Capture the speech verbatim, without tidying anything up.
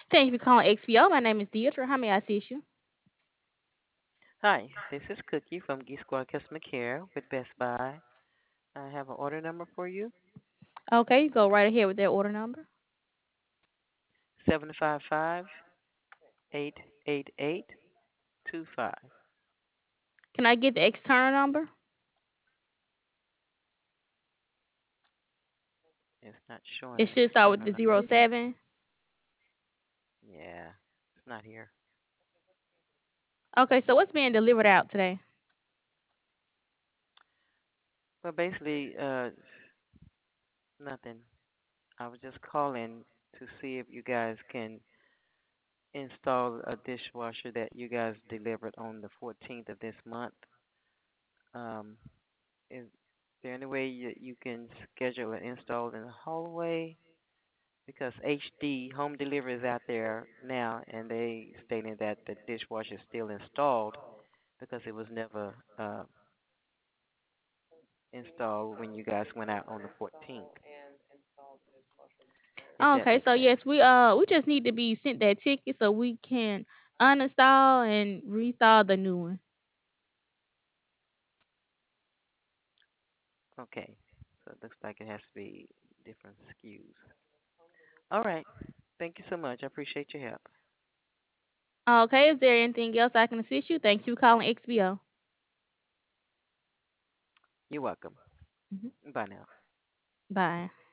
Thank you for calling X P O. My name is Deidre. How may I assist you? Hi, this is Cookie from Geek Squad Customer Care with Best Buy. I have an order number for you, Okay, you go right ahead with that order number. seven five five, eight eight eight two five. Can I get the external number? It's not showing It an should start with external the zero number. seven. Yeah, it's not here. Okay, so what's being delivered out today? Well, basically, uh, nothing. I was just calling to see if you guys can install a dishwasher that you guys delivered on the fourteenth of this month. Um, is there any way you, you can schedule an install in the hallway? Because H D home delivery is out there now, and they stating that the dishwasher is still installed because it was never uh, installed when you guys went out on the fourteenth. If that Okay, makes so sense. yes, we uh we just need to be sent that ticket so we can uninstall and reinstall the new one. Okay, so it looks like it has to be different S K Us. All right. Thank you so much. I appreciate your help. Okay, is there anything else I can assist you? Thank you for calling X B O. You're welcome. Mhm. Bye now. Bye.